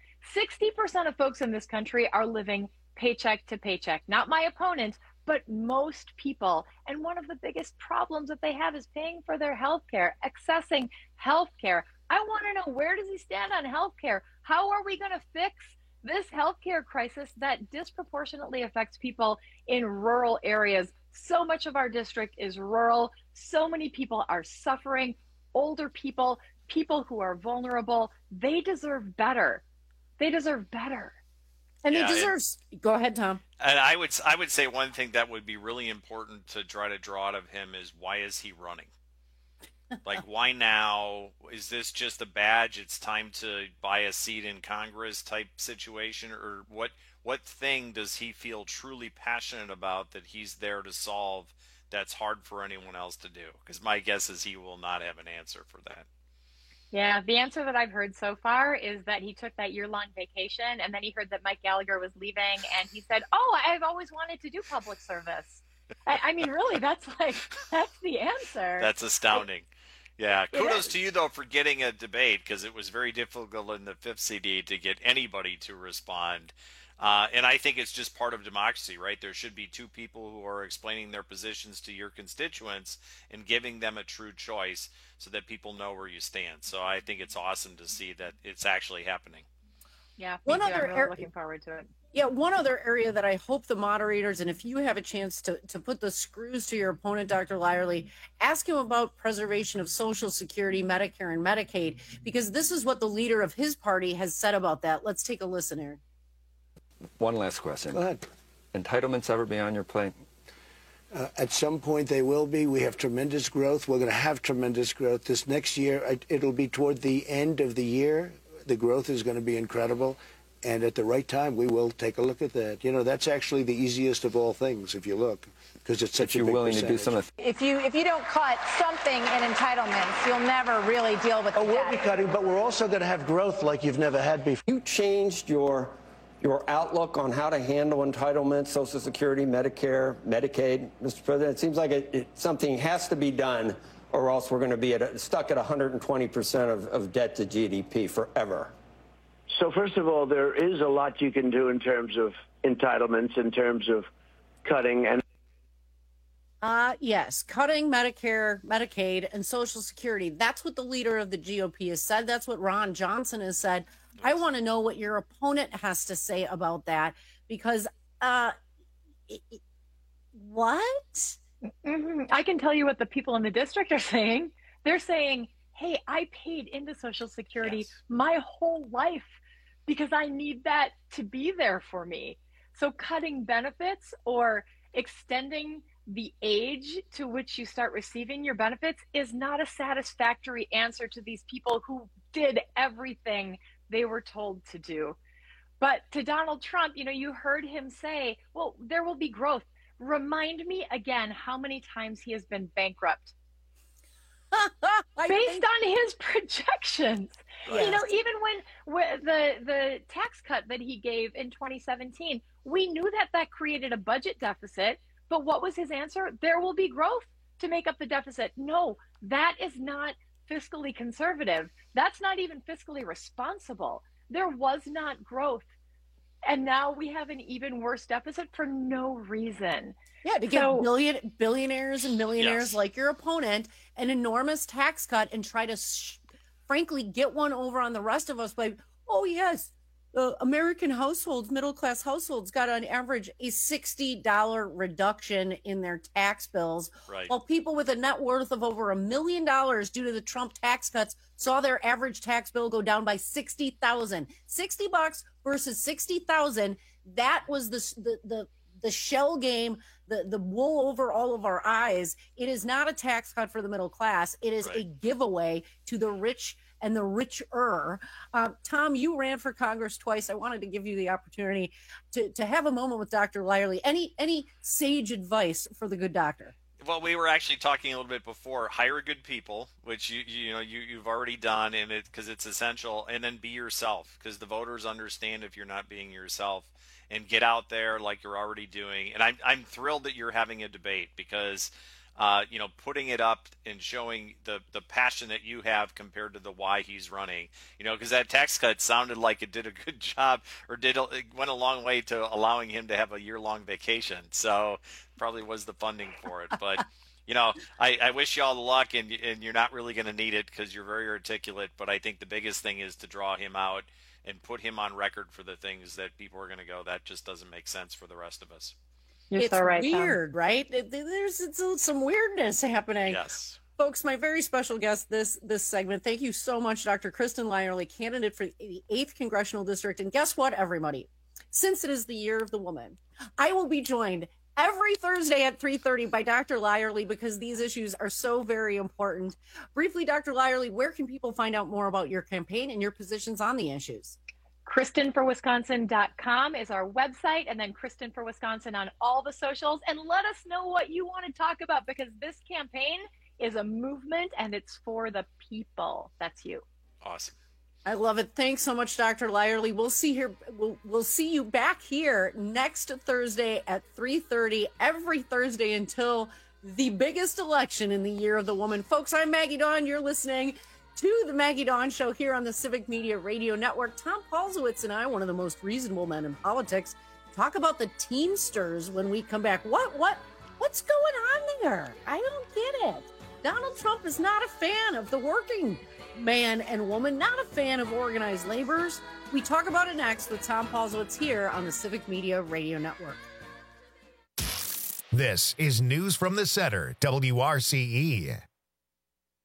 60% of folks in this country are living paycheck to paycheck. Not my opponent, but most people. And one of the biggest problems that they have is paying for their health care, accessing health care. I want to know, where does he stand on health care? How are we going to fix this health care crisis that disproportionately affects people in rural areas? So much of our district is rural. So many people are suffering. Older people, people who are vulnerable, they deserve better. They deserve better. And he deserves. Go ahead, Tom. And I would say one thing that would be really important to try to draw out of him is, why is he running? Like, why now? Is this just a badge? It's time to buy a seat in Congress type situation, or what thing does he feel truly passionate about that he's there to solve that's hard for anyone else to do? Because my guess is he will not have an answer for that. Yeah, the answer that I've heard so far is that he took that year-long vacation, and then he heard that Mike Gallagher was leaving, and he said, "Oh, I've always wanted to do public service." I mean, really, that's the answer. That's astounding. Yeah, kudos to you, though, for getting a debate, because it was very difficult in the 5th CD to get anybody to respond. And I think it's just part of democracy, right? There should be two people who are explaining their positions to your constituents and giving them a true choice so that people know where you stand. So I think it's awesome to see that it's actually happening. Yeah, I'm really looking forward to it. Yeah, one other area that I hope the moderators, and if you have a chance to put the screws to your opponent, Dr. Lyerly, ask him about preservation of Social Security, Medicare, and Medicaid, because this is what the leader of his party has said about that. Let's take a listen here. One last question. Go ahead. entitlements ever be on your plate? At some point they will be. We have tremendous growth. We're going to have tremendous growth. This next year, it'll be toward the end of the year. The growth is going to be incredible. And at the right time, we will take a look at that. You know, that's actually the easiest of all things, if you look, because it's such a big percentage. If you're willing to do some of If you don't cut something in entitlements, you'll never really deal with the we'll be cutting, but we're also going to have growth like you've never had before. You changed your outlook on how to handle entitlements, Social Security, Medicare, Medicaid, Mr. President. It seems like something has to be done, or else we're going to be stuck at 120% of debt to GDP forever. So first of all, there is a lot you can do in terms of entitlements, in terms of cutting and. Yes, cutting Medicare, Medicaid, and Social Security. That's what the leader of the GOP has said. That's what Ron Johnson has said. I want to know what your opponent has to say about that, because what? Mm-hmm. I can tell you what the people in the district are saying. They're saying, hey, I paid into Social Security my whole life because I need that to be there for me. So cutting benefits or extending the age to which you start receiving your benefits is not a satisfactory answer to these people who did everything they were told to do. But to Donald Trump, you heard him say, well, there will be growth. Remind me again how many times he has been bankrupt. Based on his projections. Yes. Even when the tax cut that he gave in 2017, we knew that created a budget deficit. But what was his answer? There will be growth to make up the deficit. No, that is not fiscally conservative. That's not even fiscally responsible. There was not growth. And now we have an even worse deficit for no reason. Yeah, to give billionaires and millionaires like your opponent an enormous tax cut and try to, frankly, get one over on the rest of us by, oh, yes, American households, middle-class households got on average a $60 reduction in their tax bills, while people with a net worth of over $1 million due to the Trump tax cuts saw their average tax bill go down by $60,000. $60 versus $60,000. That was the shell game, the wool over all of our eyes. It is not a tax cut for the middle class. It is a giveaway to the rich and the richer. Tom, you ran for Congress twice. I wanted to give you the opportunity to have a moment with Dr. Lyerly. Any sage advice for the good doctor? Well, we were actually talking a little bit before. Hire good people, which you've already done, and because it's essential, and then be yourself, because the voters understand if you're not being yourself. And get out there like you're already doing. And I'm thrilled that you're having a debate, because putting it up and showing the passion that you have compared to the why he's running, because that tax cut sounded like it did a good job, or it went a long way to allowing him to have a year-long vacation. So probably was the funding for it. But, I wish you all the luck, and you're not really going to need it because you're very articulate. But I think the biggest thing is to draw him out and put him on record for the things that people are going to go, that just doesn't make sense for the rest of us. It's so right, weird, Tom. Right? There's some weirdness happening. Yes. Folks, my very special guest this segment, thank you so much, Dr. Kristen Lyerly, candidate for the 8th Congressional District. And guess what, everybody? Since it is the Year of the Woman, I will be joined every Thursday at 3:30 by Dr. Lyerly, because these issues are so very important. Briefly, Dr. Lyerly, where can people find out more about your campaign and your positions on the issues? KristenForWisconsin.com is our website, and then Kristen for Wisconsin on all the socials. And let us know what you want to talk about, because this campaign is a movement and it's for the people. That's you. Awesome. I love it. Thanks so much, Dr. Lyerly. We'll see you back here next Thursday at 3:30, every Thursday until the biggest election in the Year of the Woman. Folks, I'm Maggie Dawn. You're listening to the Maggie Dawn Show here on the Civic Media Radio Network. Tom Paulsowitz and I, one of the most reasonable men in politics, talk about the Teamsters when we come back. What's going on there? I don't get it. Donald Trump is not a fan of the working man and woman, not a fan of organized laborers. We talk about it next with Tom Paulsowitz here on the Civic Media Radio Network. This is News from the Center, WRCE.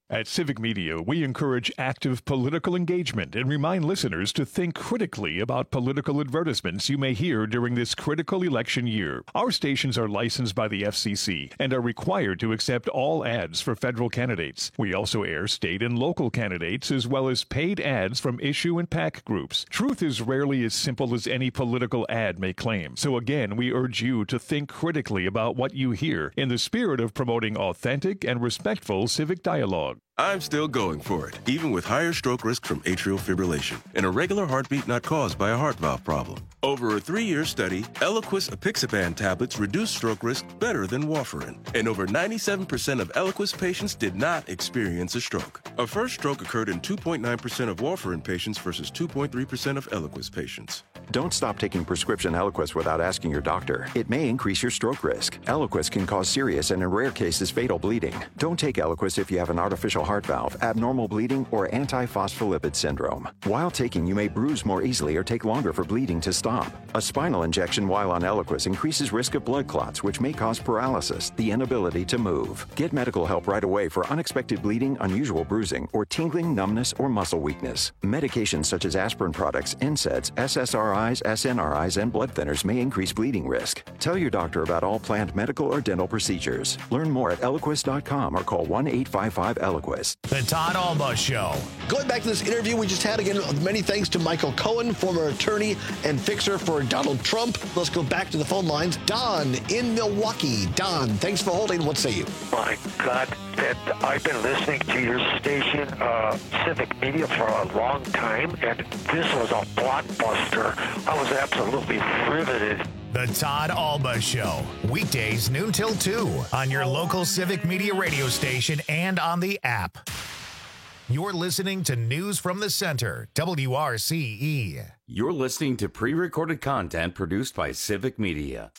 At Civic Media, we encourage active political engagement and remind listeners to think critically about political advertisements you may hear during this critical election year. Our stations are licensed by the FCC and are required to accept all ads for federal candidates. We also air state and local candidates as well as paid ads from issue and PAC groups. Truth is rarely as simple as any political ad may claim. So again, we urge you to think critically about what you hear in the spirit of promoting authentic and respectful civic dialogue. I'm still going for it, even with higher stroke risk from atrial fibrillation and a regular heartbeat not caused by a heart valve problem. Over a 3-year study, Eliquis apixaban tablets reduced stroke risk better than warfarin, and over 97% of Eliquis patients did not experience a stroke. A first stroke occurred in 2.9% of warfarin patients versus 2.3% of Eliquis patients. Don't stop taking prescription Eliquis without asking your doctor. It may increase your stroke risk. Eliquis can cause serious and in rare cases fatal bleeding. Don't take Eliquis if you have an artificial heart valve, abnormal bleeding, or antiphospholipid syndrome. While taking, you may bruise more easily or take longer for bleeding to stop. A spinal injection while on Eliquis increases risk of blood clots, which may cause paralysis, the inability to move. Get medical help right away for unexpected bleeding, unusual bruising, or tingling, numbness, or muscle weakness. Medications such as aspirin products, NSAIDs, SSRIs, SNRIs, and blood thinners may increase bleeding risk. Tell your doctor about all planned medical or dental procedures. Learn more at Eliquis.com or call 1-855-ELIQUIS. The Todd Alba Show. Going back to this interview we just had, again, many thanks to Michael Cohen, former attorney and fixer for Donald Trump. Let's go back to the phone lines. Don in Milwaukee. Don, thanks for holding. What say you? My God, I've been listening to your station, Civic Media, for a long time, and this was a blockbuster. I was absolutely riveted. The Todd Alba Show. Weekdays noon till 2 on your local Civic Media radio station and on the app. You're listening to News from the Center, WRCE. You're listening to pre-recorded content produced by Civic Media.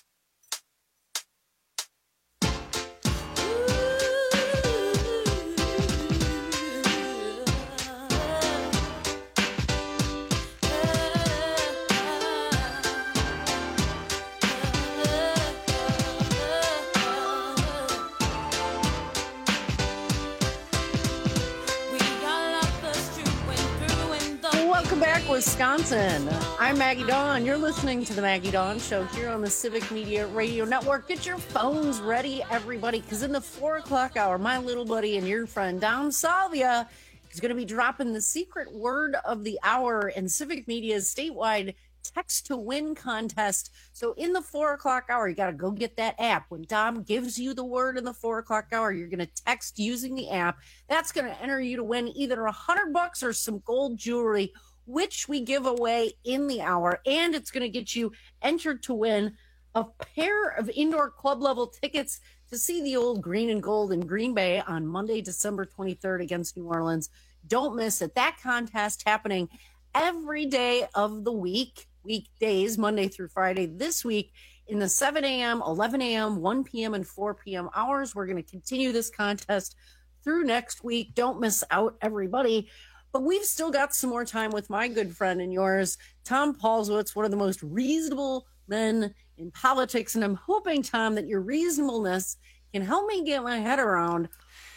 Welcome back, Wisconsin. I'm Maggie Dawn. You're listening to the Maggie Dawn Show here on the Civic Media Radio Network. Get your phones ready, everybody, because in the 4 o'clock hour, my little buddy and your friend, Dom Salvia, is going to be dropping the secret word of the hour in Civic Media's statewide text to win contest. So in the 4 o'clock hour, you got to go get that app. When Dom gives you the word in the 4 o'clock hour, you're going to text using the app. That's going to enter you to win either $100 or some gold jewelry, which we give away in the hour. And it's going to get you entered to win a pair of indoor club level tickets to see the old green and gold in Green Bay on Monday, December 23rd against New Orleans. Don't miss it. That contest happening every day of the week, weekdays, Monday through Friday. This week in the 7 a.m., 11 a.m., 1 p.m., and 4 p.m. hours. We're going to continue this contest through next week. Don't miss out, everybody. But we've still got some more time with my good friend and yours, Tom Paulswitz, one of the most reasonable men in politics. And I'm hoping, Tom, that your reasonableness can help me get my head around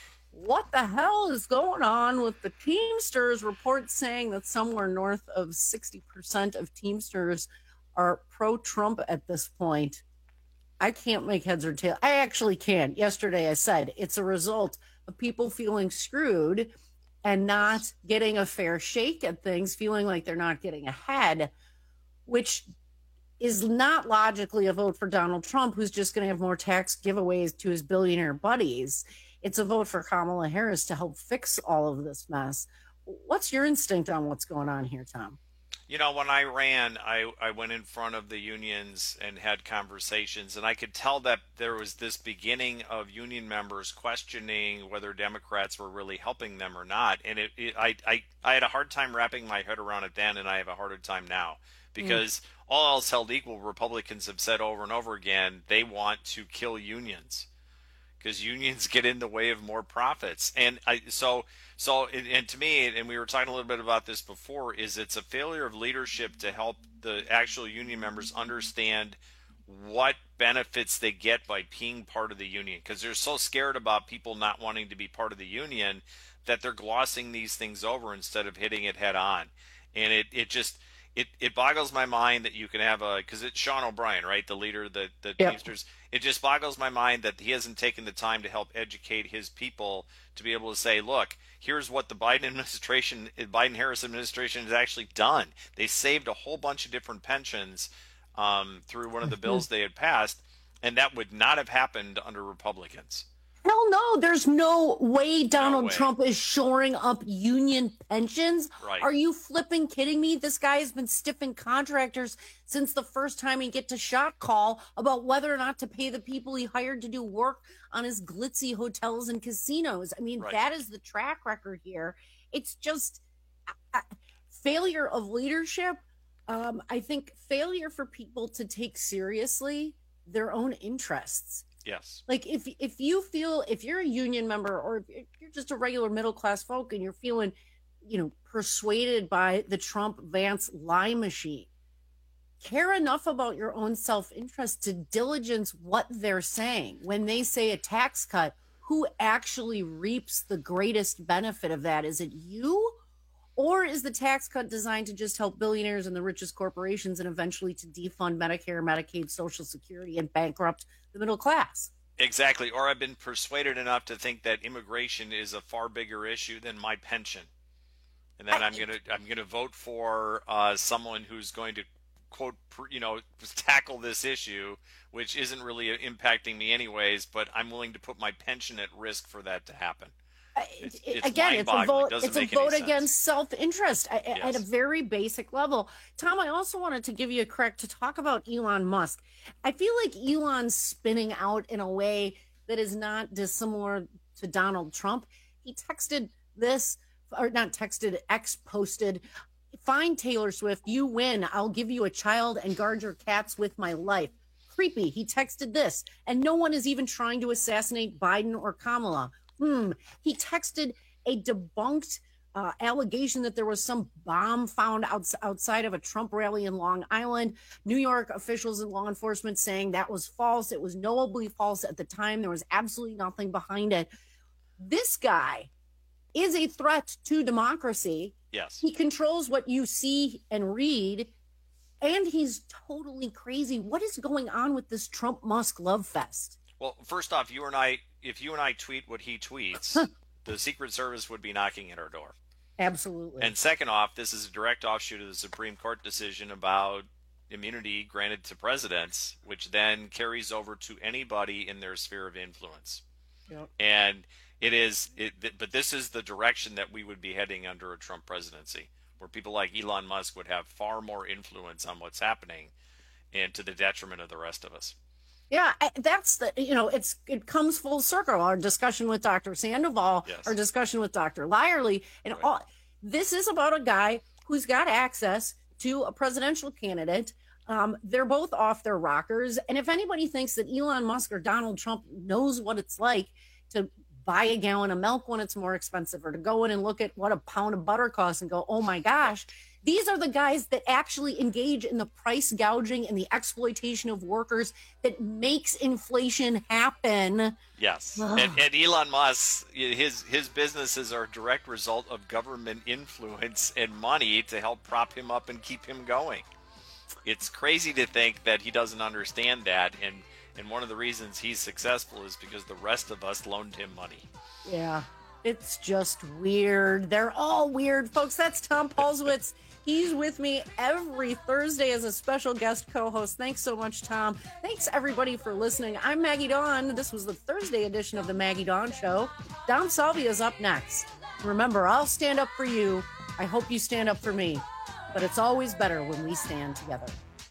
what the hell is going on with the Teamsters. Reports saying that somewhere north of 60% of Teamsters are pro-Trump at this point. I can't make heads or tails. I actually can't. Yesterday I said it's a result of people feeling screwed and not getting a fair shake at things, feeling like they're not getting ahead, which is not logically a vote for Donald Trump, who's just going to have more tax giveaways to his billionaire buddies. It's a vote for Kamala Harris to help fix all of this mess. What's your instinct on what's going on here, Tom? You know, when I ran, I went in front of the unions and had conversations, and I could tell that there was this beginning of union members questioning whether Democrats were really helping them or not. And I had a hard time wrapping my head around it then, and I have a harder time now. Because all else held equal, Republicans have said over and over again they want to kill unions because unions get in the way of more profits. And so to me, and we were talking a little bit about this before, is it's a failure of leadership to help the actual union members understand what benefits they get by being part of the union, because they're so scared about people not wanting to be part of the union that they're glossing these things over instead of hitting it head on. And it boggles my mind that you can have because it's Sean O'Brien, right? The leader, the Teamsters. It just boggles my mind that he hasn't taken the time to help educate his people to be able to say, look, here's what the Biden-Harris administration has actually done. They saved a whole bunch of different pensions through one of the bills they had passed, and that would not have happened under Republicans. Hell no, there's no way Donald Trump is shoring up union pensions. Right. Are you flipping kidding me? This guy has been stiffing contractors since the first time he get to shot call about whether or not to pay the people he hired to do work on his glitzy hotels and casinos. I mean, that is the track record here. It's just failure of leadership. I think failure for people to take seriously their own interests. Yes. Like if you're a union member or if you're just a regular middle class folk and you're feeling, persuaded by the Trump-Vance lie machine, care enough about your own self-interest to diligence what they're saying. When they say a tax cut, who actually reaps the greatest benefit of that? Is it you? Or is the tax cut designed to just help billionaires and the richest corporations and eventually to defund Medicare, Medicaid, Social Security, and bankrupt the middle class? Exactly. Or I've been persuaded enough to think that immigration is a far bigger issue than my pension, and that I'm gonna vote for someone who's going to quote tackle this issue, which isn't really impacting me anyways. But I'm willing to put my pension at risk for that to happen. It's a vote. It's a vote against self-interest at a very basic level. Tom, I also wanted to give you a crack to talk about Elon Musk. I feel like Elon's spinning out in a way that is not dissimilar to Donald Trump. He texted this, or not texted, X posted, "Fine, Taylor Swift, you win. I'll give you a child and guard your cats with my life." Creepy. He texted this, and no one is even trying to assassinate Biden or Kamala. He texted a debunked allegation that there was some bomb found outside of a Trump rally in Long Island. New York officials and law enforcement saying that was false. It was knowably false at the time. There was absolutely nothing behind it. This guy is a threat to democracy. Yes. He controls what you see and read, and he's totally crazy. What is going on with this Trump-Musk love fest? Well, first off, if you and I tweet what he tweets, the Secret Service would be knocking at our door. Absolutely. And second off, this is a direct offshoot of the Supreme Court decision about immunity granted to presidents, which then carries over to anybody in their sphere of influence. Yep. And but this is the direction that we would be heading under a Trump presidency, where people like Elon Musk would have far more influence on what's happening, and to the detriment of the rest of us. Yeah, that's it comes full circle. Our discussion with Dr. Sandoval, our discussion with Dr. Lyerly, and all this is about a guy who's got access to a presidential candidate. They're both off their rockers. And if anybody thinks that Elon Musk or Donald Trump knows what it's like to buy a gallon of milk when it's more expensive, or to go in and look at what a pound of butter costs and go, oh my gosh, these are the guys that actually engage in the price gouging and the exploitation of workers that makes inflation happen. Yes. And Elon Musk, his businesses are a direct result of government influence and money to help prop him up and keep him going. It's crazy to think that he doesn't understand that. And one of the reasons he's successful is because the rest of us loaned him money. Yeah. It's just weird. They're all weird, folks. That's Tom Paulswitz. He's with me every Thursday as a special guest co-host. Thanks so much, Tom. Thanks, everybody, for listening. I'm Maggie Dawn. This was the Thursday edition of the Maggie Dawn Show. Dom Salvia is up next. Remember, I'll stand up for you. I hope you stand up for me. But it's always better when we stand together.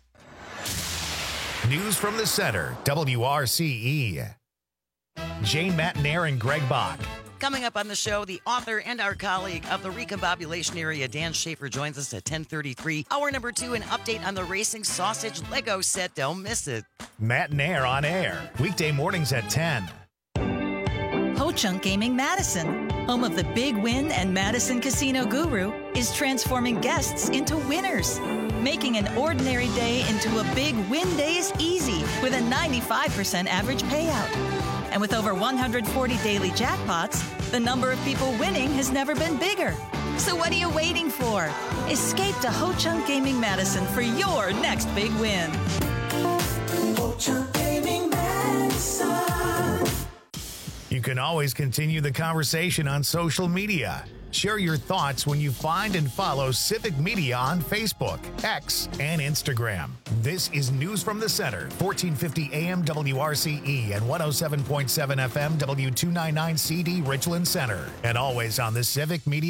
News from the Center, WRCE. Jane Matnair and Greg Bach. Coming up on the show, the author and our colleague of the recombobulation area, Dan Schaefer, joins us at 10:33. Hour number 2, an update on the Racing Sausage Lego set. Don't miss it. Matnair on air, weekday mornings at 10. Ho-Chunk Gaming Madison, home of the Big Win and Madison Casino Guru, is transforming guests into winners. Making an ordinary day into a big win day is easy with a 95% average payout. And with over 140 daily jackpots, the number of people winning has never been bigger. So what are you waiting for? Escape to Ho Chunk Gaming Madison for your next big win. Ho Chunk Gaming Madison. You can always continue the conversation on social media. Share your thoughts when you find and follow Civic Media on Facebook, X, and Instagram. This is News from the Center, 1450 AM WRCE and 107.7 FM W299CD Richland Center. And always on the Civic Media